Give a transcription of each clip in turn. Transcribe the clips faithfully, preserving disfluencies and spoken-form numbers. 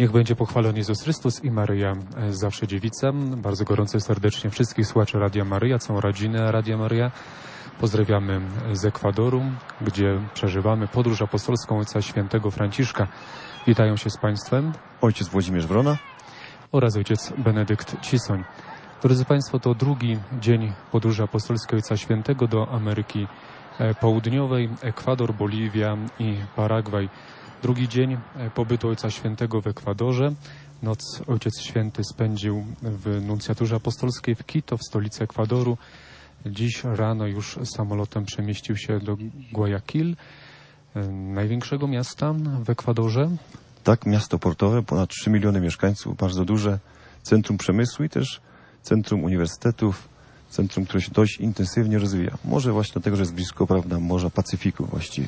Niech będzie pochwalony Jezus Chrystus i Maryja zawsze dziewica. Bardzo gorąco i serdecznie wszystkich słuchaczy Radia Maryja, całą rodzinę Radia Maryja. Pozdrawiamy z Ekwadoru, gdzie przeżywamy podróż apostolską Ojca Świętego Franciszka. Witają się z Państwem ojciec Włodzimierz Wrona oraz ojciec Benedykt Cisoń. Drodzy Państwo, to drugi dzień podróży apostolskiej Ojca Świętego do Ameryki Południowej, Ekwador, Boliwia i Paragwaj. Drugi dzień pobytu Ojca Świętego w Ekwadorze. Noc Ojciec Święty spędził w nuncjaturze apostolskiej w Quito, w stolicy Ekwadoru. Dziś rano już samolotem przemieścił się do Guayaquil, największego miasta w Ekwadorze. Tak, miasto portowe, ponad trzy miliony mieszkańców, bardzo duże, centrum przemysłu i też centrum uniwersytetów, centrum, które się dość intensywnie rozwija. Może właśnie dlatego, że jest blisko, prawda, Morza Pacyfiku właściwie.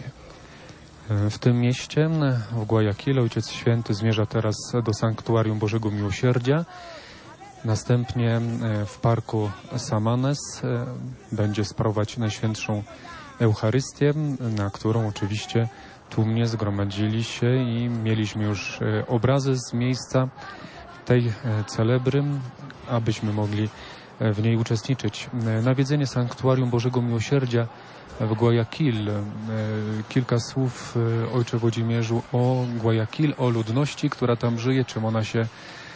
W tym mieście, w Guayaquil, Ojciec Święty zmierza teraz do Sanktuarium Bożego Miłosierdzia. Następnie w parku Samanes będzie sprawować Najświętszą Eucharystię, na którą oczywiście tłumnie zgromadzili się i mieliśmy już obrazy z miejsca tej celebry, abyśmy mogli w niej uczestniczyć. Nawiedzenie Sanktuarium Bożego Miłosierdzia w Guayaquil. Kilka słów, ojcze Włodzimierzu, o Guayaquil, o ludności, która tam żyje, czym ona się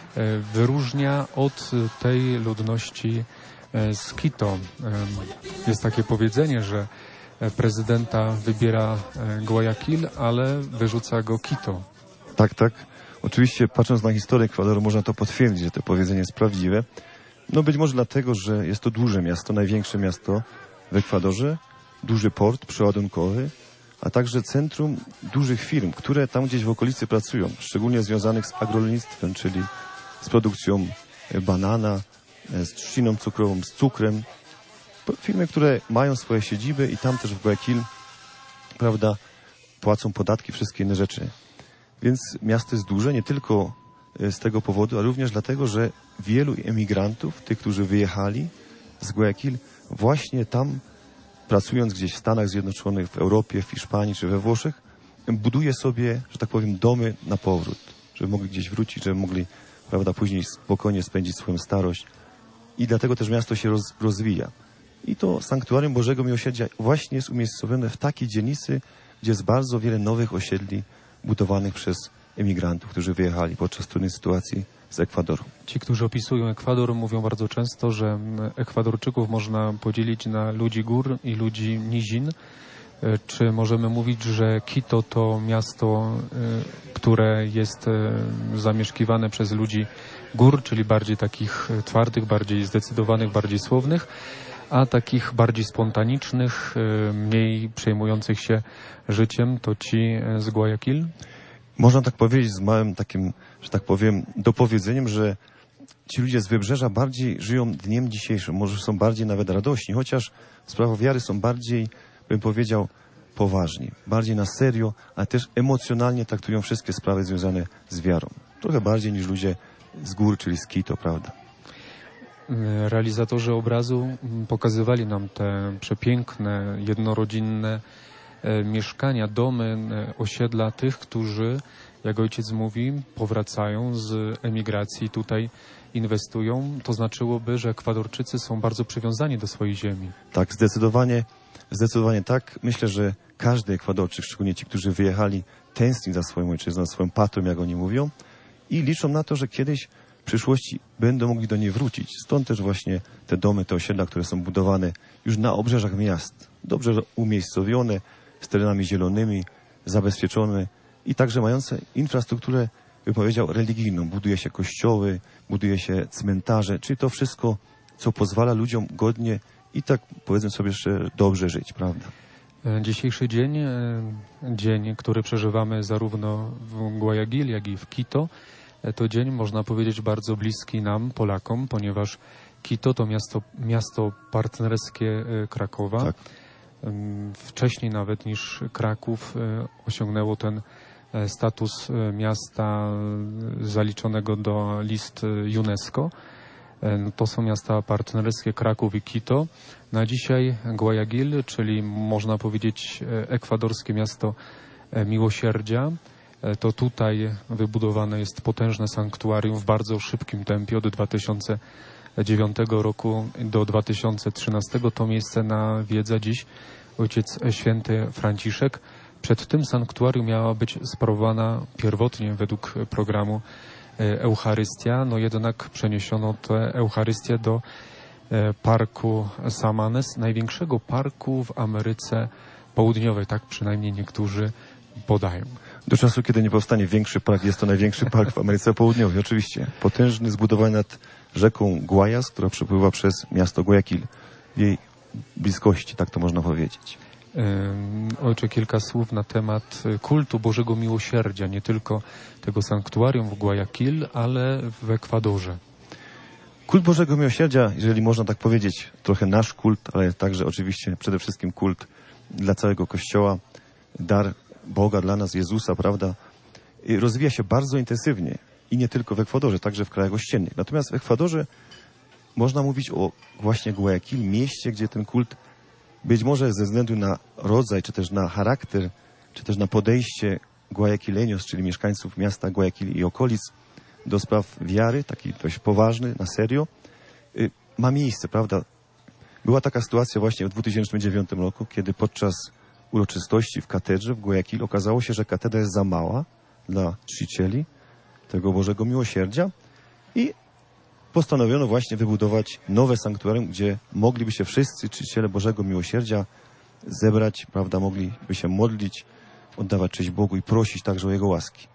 wyróżnia od tej ludności z Quito. Jest takie powiedzenie, że prezydenta wybiera Guayaquil, ale wyrzuca go Quito. Tak, tak. Oczywiście, patrząc na historię Ekwadoru, można to potwierdzić, że to powiedzenie jest prawdziwe. No być może dlatego, że jest to duże miasto, największe miasto w Ekwadorze, duży port przeładunkowy, a także centrum dużych firm, które tam gdzieś w okolicy pracują, szczególnie związanych z agrolnictwem, czyli z produkcją banana, z trzciną cukrową, z cukrem. Firmy, które mają swoje siedziby i tam też w Guayaquil, prawda, płacą podatki, wszystkie inne rzeczy. Więc miasto jest duże nie tylko z tego powodu, ale również dlatego, że wielu emigrantów, tych, którzy wyjechali z Guayaquil, właśnie tam, pracując gdzieś w Stanach Zjednoczonych, w Europie, w Hiszpanii czy we Włoszech, buduje sobie, że tak powiem, domy na powrót, żeby mogli gdzieś wrócić, żeby mogli, prawda, później spokojnie spędzić swoją starość. I dlatego też miasto się roz, rozwija. I to Sanktuarium Bożego Miłosierdzia właśnie jest umiejscowione w takiej dzielnicy, gdzie jest bardzo wiele nowych osiedli budowanych przez emigrantów, którzy wyjechali podczas trudnej sytuacji z Ekwadoru. Ci, którzy opisują Ekwador, mówią bardzo często, że Ekwadorczyków można podzielić na ludzi gór i ludzi nizin. Czy możemy mówić, że Quito to miasto, które jest zamieszkiwane przez ludzi gór, czyli bardziej takich twardych, bardziej zdecydowanych, bardziej słownych, a takich bardziej spontanicznych, mniej przejmujących się życiem, to ci z Guayaquil? Można tak powiedzieć z małym takim, że tak powiem, dopowiedzeniem, że ci ludzie z Wybrzeża bardziej żyją dniem dzisiejszym, może są bardziej nawet radośni, chociaż w sprawach wiary są bardziej, bym powiedział, poważni, bardziej na serio, ale też emocjonalnie traktują wszystkie sprawy związane z wiarą. Trochę bardziej niż ludzie z gór, czyli z Quito, prawda? Realizatorzy obrazu pokazywali nam te przepiękne, jednorodzinne mieszkania, domy, osiedla tych, którzy, jak ojciec mówi, powracają z emigracji, tutaj inwestują. To znaczyłoby, że Ekwadorczycy są bardzo przywiązani do swojej ziemi. Tak, zdecydowanie, zdecydowanie tak. Myślę, że każdy Ekwadorczyk, szczególnie ci, którzy wyjechali, tęskni za swoją ojczyzną, za swoją patrią, jak oni mówią, i liczą na to, że kiedyś w przyszłości będą mogli do niej wrócić. Stąd też właśnie te domy, te osiedla, które są budowane już na obrzeżach miast, dobrze umiejscowione, z terenami zielonymi, zabezpieczone i także mające infrastrukturę, bym powiedział, religijną. Buduje się kościoły, buduje się cmentarze, czyli to wszystko, co pozwala ludziom godnie i tak, powiedzmy sobie jeszcze, dobrze żyć, prawda? Dzisiejszy dzień, dzień, który przeżywamy zarówno w Guayaquil, jak i w Quito, to dzień, można powiedzieć, bardzo bliski nam, Polakom, ponieważ Quito to miasto, miasto partnerskie Krakowa. Tak. Wcześniej nawet niż Kraków osiągnęło ten status miasta zaliczonego do list UNESCO. To są miasta partnerskie Kraków i Quito. Na dzisiaj Guayaquil, czyli można powiedzieć ekwadorskie miasto miłosierdzia, to tutaj wybudowane jest potężne sanktuarium w bardzo szybkim tempie od dwa tysiące dziewiątego roku do dwa tysiące trzynastego. To miejsce nawiedza dziś Ojciec Święty Franciszek. Przed tym sanktuarium miała być sprawowana pierwotnie według programu Eucharystia, no jednak przeniesiono tę Eucharystię do parku Samanes, największego parku w Ameryce Południowej, tak przynajmniej niektórzy podają. Do czasu, kiedy nie powstanie większy park, jest to największy park w Ameryce Południowej, oczywiście. Potężny, zbudowany nad rzeką Guayas, która przepływa przez miasto Guayaquil. W jej bliskości, tak to można powiedzieć. Ojcze, kilka słów na temat kultu Bożego Miłosierdzia, nie tylko tego sanktuarium w Guayaquil, ale w Ekwadorze. Kult Bożego Miłosierdzia, jeżeli można tak powiedzieć, trochę nasz kult, ale także oczywiście przede wszystkim kult dla całego Kościoła, dar Boga dla nas, Jezusa, prawda, rozwija się bardzo intensywnie i nie tylko w Ekwadorze, także w krajach ościennych. Natomiast w Ekwadorze można mówić o właśnie Guayaquil, mieście, gdzie ten kult być może ze względu na rodzaj, czy też na charakter, czy też na podejście Guayaquileños, czyli mieszkańców miasta Guayaquil i okolic, do spraw wiary, taki dość poważny, na serio, ma miejsce, prawda? Była taka sytuacja właśnie w dwa tysiące dziewiątym roku, kiedy podczas uroczystości w katedrze w Guayaquil okazało się, że katedra jest za mała dla czcicieli tego Bożego Miłosierdzia i postanowiono właśnie wybudować nowe sanktuarium, gdzie mogliby się wszyscy czciciele Bożego Miłosierdzia zebrać, prawda, mogliby się modlić, oddawać cześć Bogu i prosić także o Jego łaski.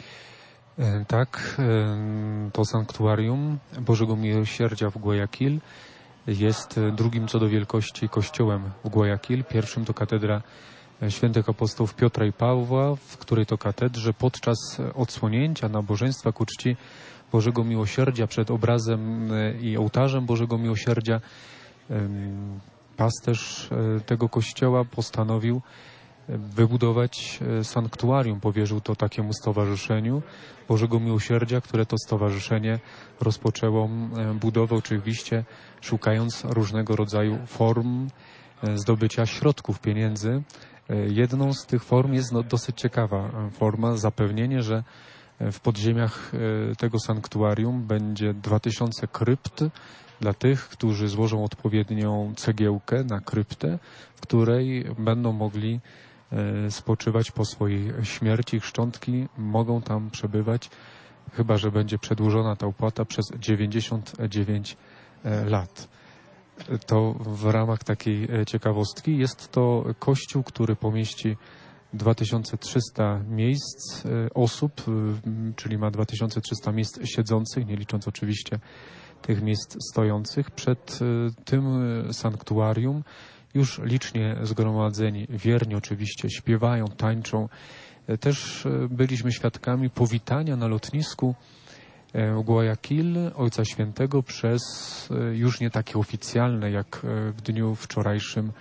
Tak, to sanktuarium Bożego Miłosierdzia w Guayaquil jest drugim co do wielkości kościołem w Guayaquil. Pierwszym to katedra świętych apostołów Piotra i Pawła, w której to katedrze podczas odsłonięcia nabożeństwa ku czci Bożego Miłosierdzia przed obrazem i ołtarzem Bożego Miłosierdzia pasterz tego kościoła postanowił wybudować sanktuarium. Powierzył to takiemu stowarzyszeniu Bożego Miłosierdzia, które to stowarzyszenie rozpoczęło budowę, oczywiście szukając różnego rodzaju form zdobycia środków, pieniędzy. Jedną z tych form jest no, dosyć ciekawa forma, zapewnienie, że w podziemiach tego sanktuarium będzie dwa tysiące krypt dla tych, którzy złożą odpowiednią cegiełkę na kryptę, w której będą mogli spoczywać po swojej śmierci. Szczątki mogą tam przebywać, chyba że będzie przedłużona ta opłata przez dziewięćdziesiąt dziewięć lat. To w ramach takiej ciekawostki jest to kościół, który pomieści dwa tysiące trzysta miejsc osób, czyli ma dwa tysiące trzysta miejsc siedzących, nie licząc oczywiście tych miejsc stojących. Przed tym sanktuarium już licznie zgromadzeni wierni oczywiście śpiewają, tańczą. Też byliśmy świadkami powitania na lotnisku Guayaquil Ojca Świętego przez już nie takie oficjalne jak w dniu wczorajszym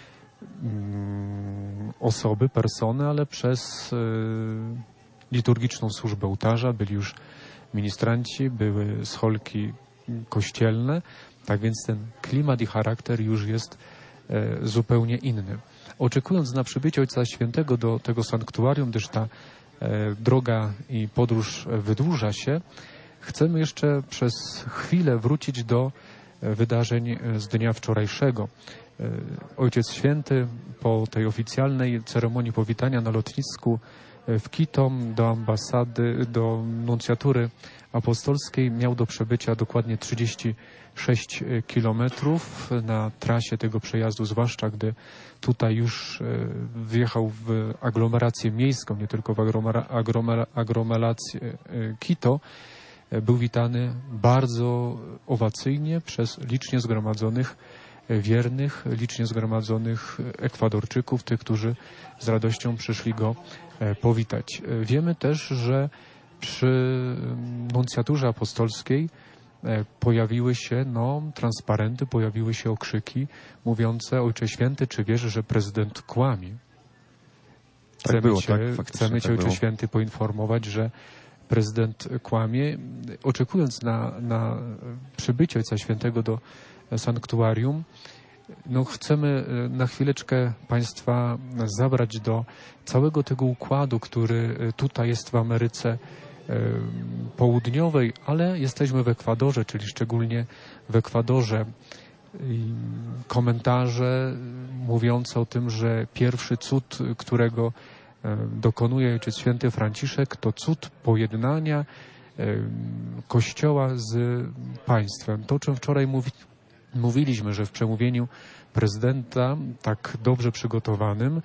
osoby, persony, ale przez liturgiczną służbę ołtarza. Byli już ministranci, były scholki kościelne, tak więc ten klimat i charakter już jest zupełnie inny. Oczekując na przybycie Ojca Świętego do tego sanktuarium, gdyż ta droga i podróż wydłuża się, chcemy jeszcze przez chwilę wrócić do wydarzeń z dnia wczorajszego. Ojciec Święty po tej oficjalnej ceremonii powitania na lotnisku w Quito do ambasady, do nuncjatury apostolskiej miał do przebycia dokładnie trzydzieści sześć kilometrów na trasie tego przejazdu, zwłaszcza gdy tutaj już wjechał w aglomerację miejską, nie tylko w agromera, agromera, aglomerację Quito. Był witany bardzo owacyjnie przez licznie zgromadzonych wiernych, licznie zgromadzonych Ekwadorczyków, tych, którzy z radością przyszli go powitać. Wiemy też, że przy nuncjaturze apostolskiej pojawiły się no, transparenty, pojawiły się okrzyki mówiące: Ojcze Święty, czy wiesz, że prezydent kłamie? Chcemy tak było, cię, tak, chcemy cię tak Ojcze było. Święty, poinformować, że prezydent kłamie. Oczekując na, na przybycie Ojca Świętego do sanktuarium, no chcemy na chwileczkę Państwa zabrać do całego tego układu, który tutaj jest w Ameryce Południowej, ale jesteśmy w Ekwadorze, czyli szczególnie w Ekwadorze. Komentarze mówiące o tym, że pierwszy cud, którego dokonuje Ojciec Święty Franciszek, to cud pojednania Kościoła z państwem. To, o czym wczoraj mówi, mówiliśmy, że w przemówieniu prezydenta, tak dobrze przygotowanym,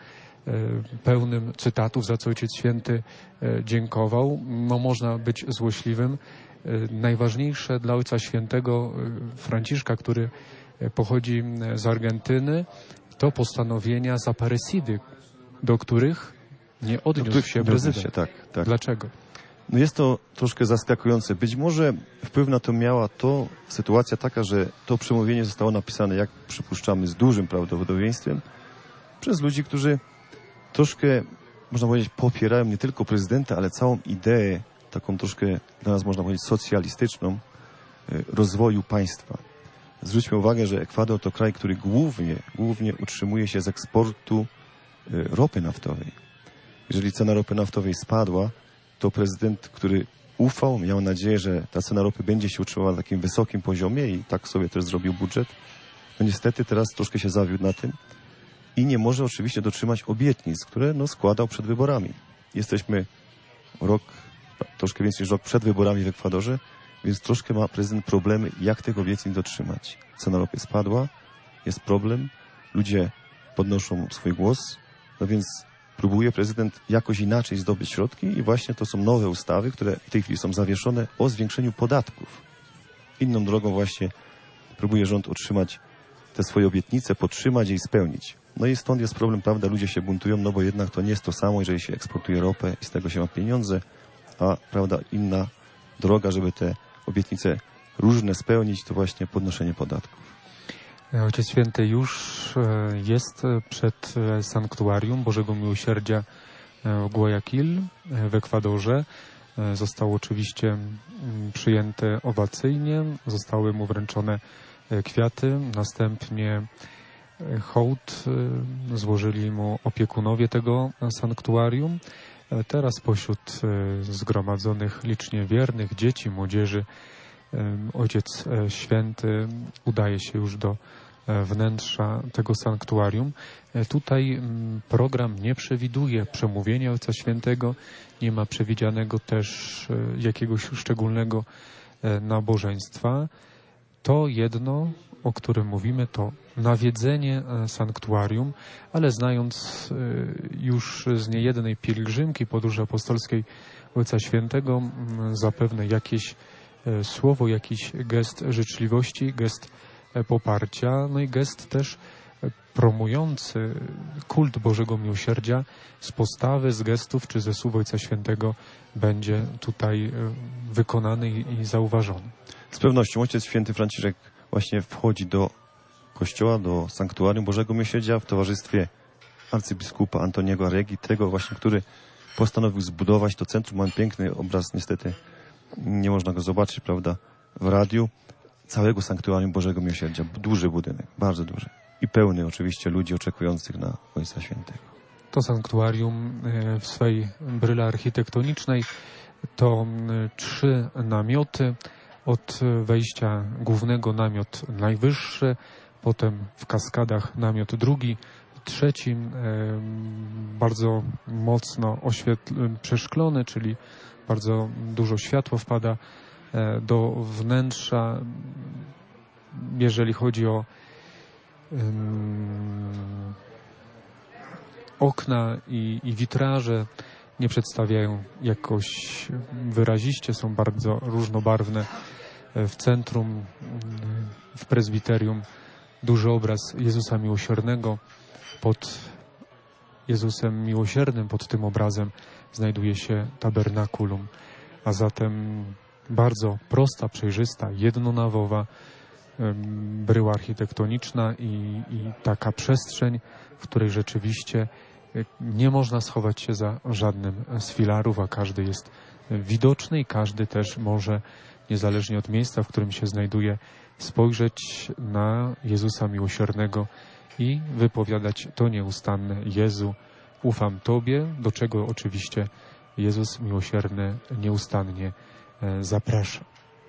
pełnym cytatów, za co Ojciec Święty dziękował, no można być złośliwym. Najważniejsze dla Ojca Świętego Franciszka, który pochodzi z Argentyny, to postanowienia z Aparecidy, do których nie odniósł się prezydent. Się, tak, tak. Dlaczego? No jest to troszkę zaskakujące. Być może wpływ na to miała to sytuacja taka, że to przemówienie zostało napisane, jak przypuszczamy, z dużym prawdopodobieństwem przez ludzi, którzy troszkę, można powiedzieć, popierają nie tylko prezydenta, ale całą ideę, taką troszkę dla nas, można powiedzieć, socjalistyczną, rozwoju państwa. Zwróćmy uwagę, że Ekwador to kraj, który głównie, głównie utrzymuje się z eksportu ropy naftowej. Jeżeli cena ropy naftowej spadła, to prezydent, który ufał, miał nadzieję, że ta cena ropy będzie się utrzymała na takim wysokim poziomie i tak sobie też zrobił budżet. No niestety teraz troszkę się zawiódł na tym i nie może oczywiście dotrzymać obietnic, które no, składał przed wyborami. Jesteśmy rok, troszkę więcej niż rok przed wyborami w Ekwadorze, więc troszkę ma prezydent problemy, jak tych obietnic dotrzymać. Cena ropy spadła, jest problem, ludzie podnoszą swój głos, no więc próbuje prezydent jakoś inaczej zdobyć środki i właśnie to są nowe ustawy, które w tej chwili są zawieszone, o zwiększeniu podatków. Inną drogą właśnie próbuje rząd utrzymać te swoje obietnice, podtrzymać je i spełnić. No i stąd jest problem, prawda, ludzie się buntują, no bo jednak to nie jest to samo, jeżeli się eksportuje ropę i z tego się ma pieniądze, a prawda, inna droga, żeby te obietnice różne spełnić, to właśnie podnoszenie podatków. Ojciec Święty już jest przed sanktuarium Bożego Miłosierdzia w Guayaquil w Ekwadorze. Został oczywiście przyjęty owacyjnie, zostały mu wręczone kwiaty, następnie hołd złożyli mu opiekunowie tego sanktuarium. Teraz pośród zgromadzonych licznie wiernych, dzieci, młodzieży, Ojciec Święty udaje się już do wnętrza tego sanktuarium. Tutaj program nie przewiduje przemówienia Ojca Świętego, nie ma przewidzianego też jakiegoś szczególnego nabożeństwa. To jedno, o którym mówimy, to nawiedzenie sanktuarium, ale znając już z niejednej pielgrzymki podróży apostolskiej Ojca Świętego, zapewne jakieś słowo, jakiś gest życzliwości, gest poparcia, no i gest też promujący kult Bożego Miłosierdzia z postawy, z gestów czy ze słów Ojca Świętego będzie tutaj wykonany i zauważony. Z pewnością Ojciec Święty Franciszek właśnie wchodzi do kościoła, do sanktuarium Bożego Miłosierdzia w towarzystwie arcybiskupa Antoniego Arregi, tego właśnie, który postanowił zbudować to centrum. Mam piękny obraz, niestety nie można go zobaczyć, prawda, w radiu, całego sanktuarium Bożego Miłosierdzia. Duży budynek, bardzo duży. I pełny oczywiście ludzi oczekujących na Ojca Świętego. To sanktuarium w swej bryle architektonicznej to trzy namioty. Od wejścia głównego namiot najwyższy, potem w kaskadach namiot drugi, trzeci bardzo mocno oświetl- przeszklony, czyli bardzo dużo światła wpada do wnętrza. Jeżeli chodzi o um, okna i, i witraże, nie przedstawiają jakoś wyraziście, są bardzo różnobarwne. W centrum, w prezbiterium, duży obraz Jezusa Miłosiernego. Pod Jezusem Miłosiernym, pod tym obrazem znajduje się tabernakulum, a zatem bardzo prosta, przejrzysta, jednonawowa bryła architektoniczna i, i taka przestrzeń, w której rzeczywiście nie można schować się za żadnym z filarów, a każdy jest widoczny i każdy też może niezależnie od miejsca, w którym się znajduje, spojrzeć na Jezusa Miłosiernego i wypowiadać to nieustanne: Jezu, ufam Tobie, do czego oczywiście Jezus Miłosierny nieustannie zaprasza.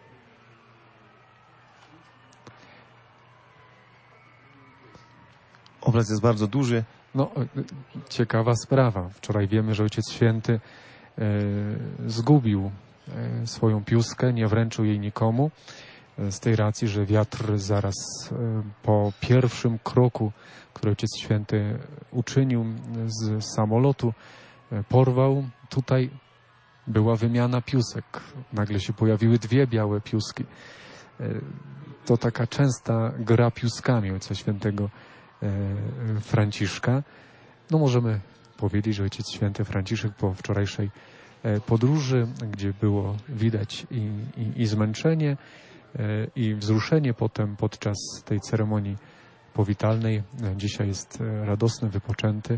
Obraz jest bardzo duży. No, ciekawa sprawa. Wczoraj wiemy, że Ojciec Święty e, zgubił e, swoją piuskę, nie wręczył jej nikomu, e, z tej racji, że wiatr zaraz e, po pierwszym kroku, który Ojciec Święty uczynił z samolotu, e, porwał. Tutaj była wymiana piusek. Nagle się pojawiły dwie białe piuski. E, to taka częsta gra piuskami Ojca Świętego Franciszka. No możemy powiedzieć, że Ojciec Święty Franciszek po wczorajszej podróży, gdzie było widać i, i, i zmęczenie, i wzruszenie potem podczas tej ceremonii powitalnej, dzisiaj jest radosny, wypoczęty.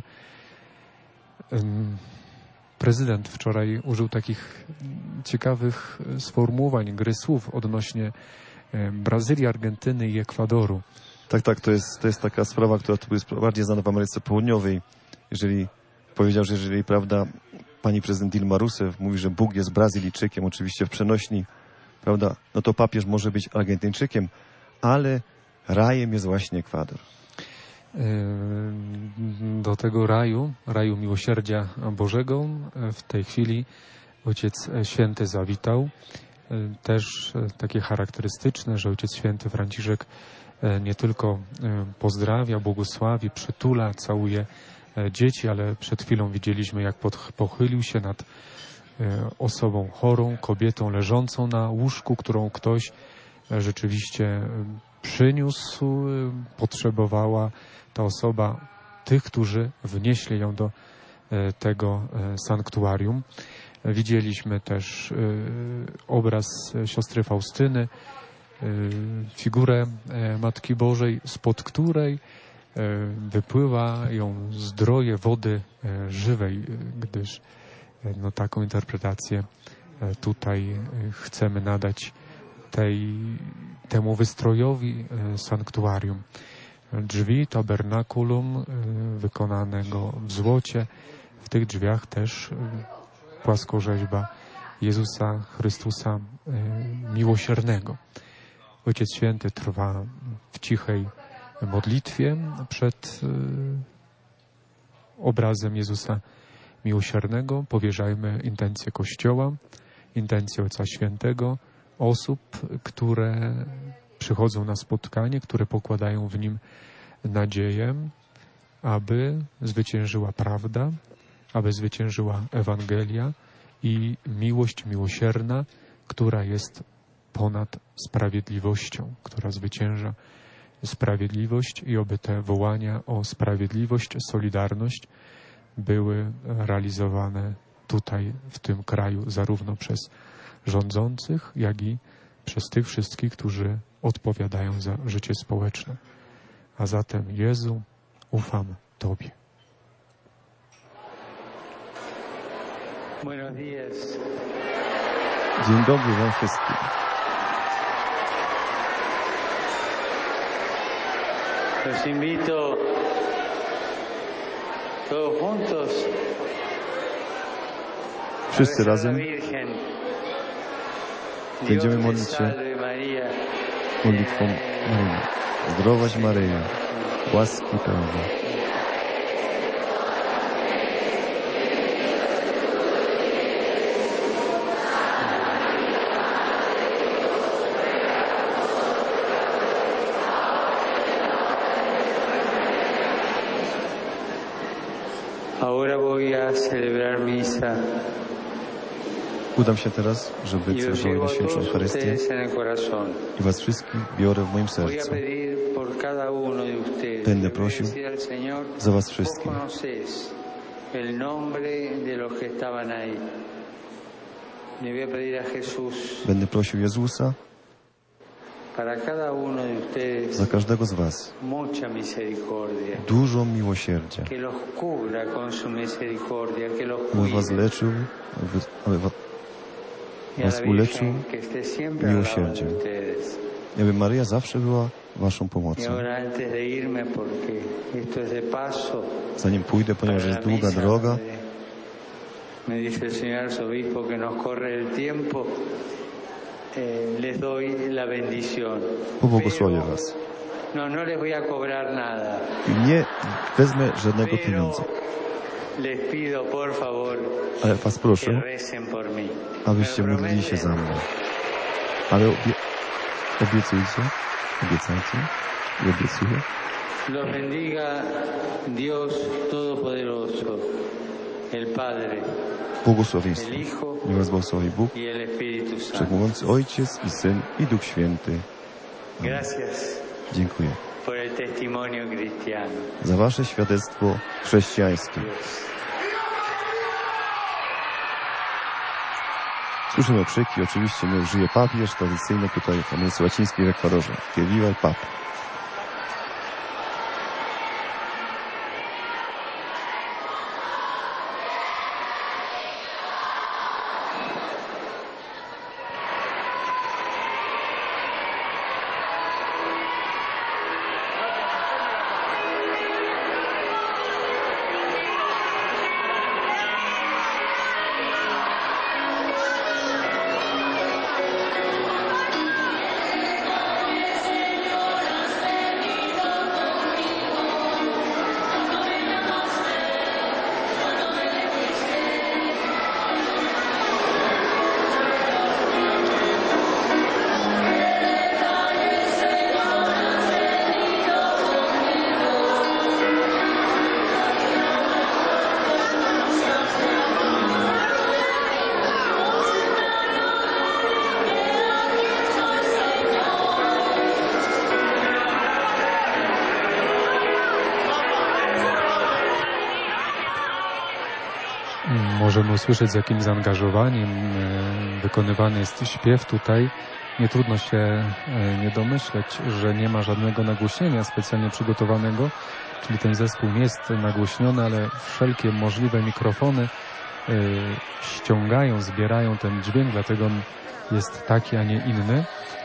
Prezydent wczoraj użył takich ciekawych sformułowań, gry słów odnośnie Brazylii, Argentyny i Ekwadoru. Tak, tak, to jest, to jest taka sprawa, która tu jest bardziej znana w Ameryce Południowej. Jeżeli powiedział, że jeżeli, prawda, pani prezydent Dilma Rousseff mówi, że Bóg jest Brazylijczykiem, oczywiście w przenośni, prawda, no to papież może być Argentyńczykiem, ale rajem jest właśnie Ekwador. Do tego raju, raju miłosierdzia Bożego, w tej chwili Ojciec Święty zawitał. Też takie charakterystyczne, że Ojciec Święty Franciszek nie tylko pozdrawia, błogosławi, przytula, całuje dzieci, ale przed chwilą widzieliśmy, jak pochylił się nad osobą chorą, kobietą leżącą na łóżku, którą ktoś rzeczywiście przyniósł, potrzebowała ta osoba tych, którzy wnieśli ją do tego sanktuarium. Widzieliśmy też obraz siostry Faustyny, figurę Matki Bożej, spod której wypływa ją zdroje wody żywej, gdyż no, taką interpretację tutaj chcemy nadać tej, temu wystrojowi sanktuarium. Drzwi tabernakulum wykonanego w złocie, w tych drzwiach też płaskorzeźba Jezusa Chrystusa Miłosiernego. Ojciec Święty trwa w cichej modlitwie przed obrazem Jezusa Miłosiernego. Powierzajmy intencje Kościoła, intencje Ojca Świętego, osób, które przychodzą na spotkanie, które pokładają w nim nadzieję, aby zwyciężyła prawda, aby zwyciężyła Ewangelia i miłość miłosierna, która jest ponad sprawiedliwością, która zwycięża sprawiedliwość, i oby te wołania o sprawiedliwość, solidarność były realizowane tutaj, w tym kraju, zarówno przez rządzących, jak i przez tych wszystkich, którzy odpowiadają za życie społeczne. A zatem, Jezu, ufam Tobie. Dzień dobry wam wszystkim. Los invito todos juntos. Wszyscy razem będziemy modlić się modlitwą Maryi. Zdrowaś Maryjo, łaski pełna. Ahora voy a celebrar misa. Udam się teraz, żeby celebrować Najświętszą Eucharystię i was wszystkich biorę w moim sercu. Będę prosił za was wszystkich. Będę prosił Jezusa za każdego z was dużo miłosierdzia, aby was leczył, aby was was uleczył miłosierdziem. I aby Maryja zawsze była waszą pomocą. Zanim pójdę, ponieważ jest długa droga, me dice el señor arzobispo que nos corre el tiempo, eh, les doy la bendición. pobłogosławię was. No, no les voy a cobrar nada. I nie wezmę żadnego pieniądza. Les pido, por favor, Ale was proszę, que recen por mí. abyście modlili się za mnie. Ale obie obiecujcie, obiecajcie i obiecuję. Los bendiga Dios Todopoderoso, el Padre, Błogosławieństwo. el Hijo Niech was błogosławi Bóg, y el Espíritu Santo. Wszechmogący Ojciec i Syn i Duch Święty. Amen. Gracias Dziękuję por el testimonio cristiano. za wasze świadectwo chrześcijańskie. Słyszymy okrzyki, oczywiście niech żyje papież, tradycyjne tutaj w Ameryce Łacińskiej w Ekwadorze. Que viva el Papa. Możemy usłyszeć, z jakim zaangażowaniem e, wykonywany jest śpiew tutaj. Nie trudno się e, nie domyśleć, że nie ma żadnego nagłośnienia specjalnie przygotowanego, czyli ten zespół nie jest nagłośniony, ale wszelkie możliwe mikrofony e, ściągają, zbierają ten dźwięk, dlatego on jest taki, a nie inny.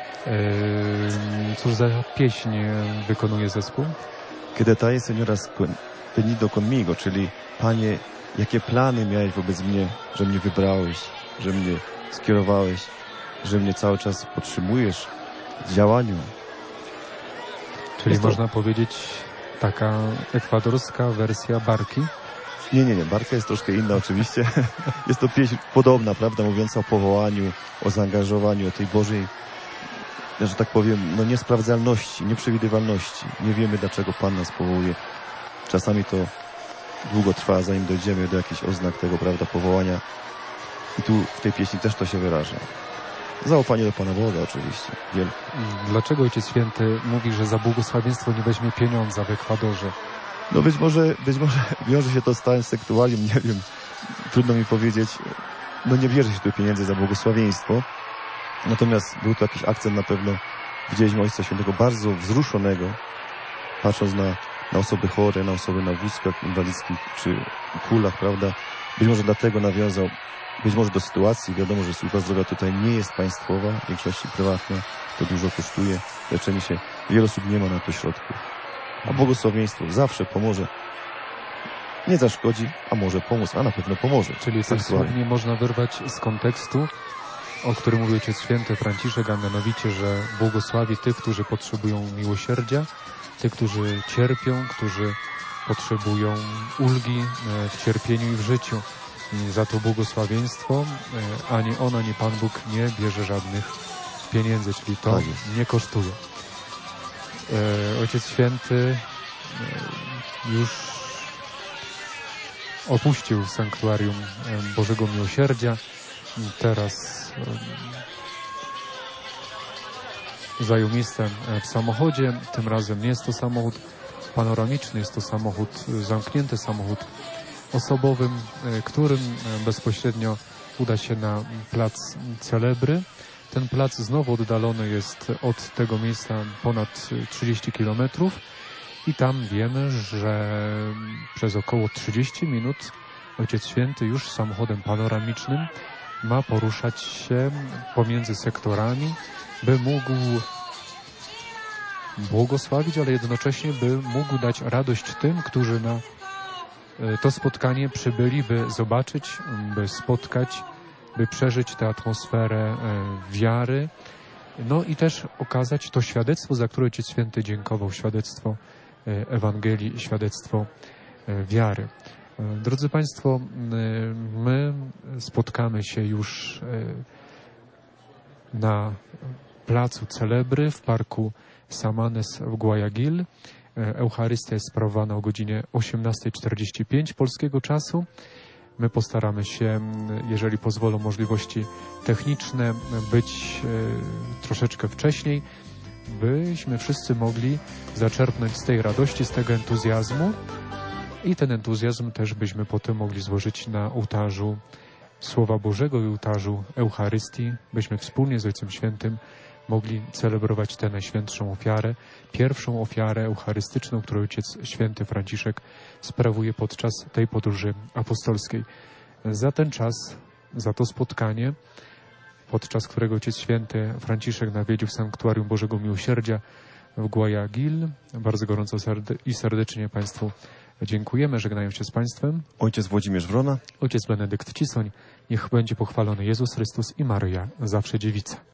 E, cóż za pieśń wykonuje zespół? Que detalle, señora, tenido conmigo, czyli Panie, jakie plany miałeś wobec mnie, że mnie wybrałeś, że mnie skierowałeś, że mnie cały czas podtrzymujesz w działaniu. Czyli to... można powiedzieć taka ekwadorska wersja barki? Nie, nie, nie. Barka jest troszkę inna oczywiście. Jest to pieśń podobna, prawda, mówiąca o powołaniu, o zaangażowaniu, o tej Bożej, że tak powiem, no niesprawdzalności, nieprzewidywalności. Nie wiemy, dlaczego Pan nas powołuje. Czasami to długo trwa, zanim dojdziemy do jakichś oznak tego, prawda, powołania. I tu w tej pieśni też to się wyraża. Zaufanie do Pana Boga oczywiście. Wielkie. Dlaczego Ojciec Święty mówi, że za błogosławieństwo nie weźmie pieniądza w Ekwadorze? No być może, być może wiąże się to z stałym sektuarium, nie wiem. Trudno mi powiedzieć. No nie bierze się tu pieniędzy za błogosławieństwo. Natomiast był to jakiś akcent na pewno. Widzieliśmy Ojca Świętego bardzo wzruszonego, patrząc na na osoby chore, na osoby na wózkach inwalidzkich czy kulach, prawda? Być może dlatego nawiązał, być może do sytuacji. Wiadomo, że służba zdrowia tutaj nie jest państwowa, w większości prywatna, to dużo kosztuje, leczenie się. Wiele osób nie ma na to środków. A błogosławieństwo zawsze pomoże. Nie zaszkodzi, a może pomóc, a na pewno pomoże. Czyli tych słów nie można wyrwać z kontekstu, o którym mówił Ojciec Święty Franciszek, a mianowicie, że błogosławi tych, którzy potrzebują miłosierdzia, tych, którzy cierpią, którzy potrzebują ulgi w cierpieniu i w życiu. I za to błogosławieństwo ani on, ani Pan Bóg nie bierze żadnych pieniędzy, czyli to tak nie kosztuje. Ojciec Święty już opuścił sanktuarium Bożego Miłosierdzia. Teraz zajął miejsce w samochodzie. Tym razem nie jest to samochód panoramiczny, jest to samochód zamknięty, samochód osobowym, którym bezpośrednio uda się na plac Celebry. Ten plac znowu oddalony jest od tego miejsca ponad trzydzieści kilometrów i tam wiemy, że przez około trzydzieści minut Ojciec Święty już samochodem panoramicznym ma poruszać się pomiędzy sektorami, by mógł błogosławić, ale jednocześnie by mógł dać radość tym, którzy na to spotkanie przybyli, by zobaczyć, by spotkać, by przeżyć tę atmosferę wiary, no i też okazać to świadectwo, za które Ojciec Święty dziękował, świadectwo Ewangelii, świadectwo wiary. Drodzy Państwo, my spotkamy się już na placu Celebry w parku Samanes w Guayaquil. Eucharystia jest sprawowana o godzinie osiemnasta czterdzieści pięć polskiego czasu. My postaramy się, jeżeli pozwolą możliwości techniczne, być troszeczkę wcześniej, byśmy wszyscy mogli zaczerpnąć z tej radości, z tego entuzjazmu i ten entuzjazm też byśmy potem mogli złożyć na ołtarzu Słowa Bożego i ołtarzu Eucharystii, byśmy wspólnie z Ojcem Świętym mogli celebrować tę najświętszą ofiarę, pierwszą ofiarę eucharystyczną, którą Ojciec Święty Franciszek sprawuje podczas tej podróży apostolskiej. Za ten czas, za to spotkanie, podczas którego Ojciec Święty Franciszek nawiedził Sanktuarium Bożego Miłosierdzia w Guayaquil, bardzo gorąco i serdecznie Państwu dziękujemy, żegnają się z Państwem Ojciec Włodzimierz Wrona, Ojciec Benedykt Cisoń. Niech będzie pochwalony Jezus Chrystus i Maryja, zawsze dziewica.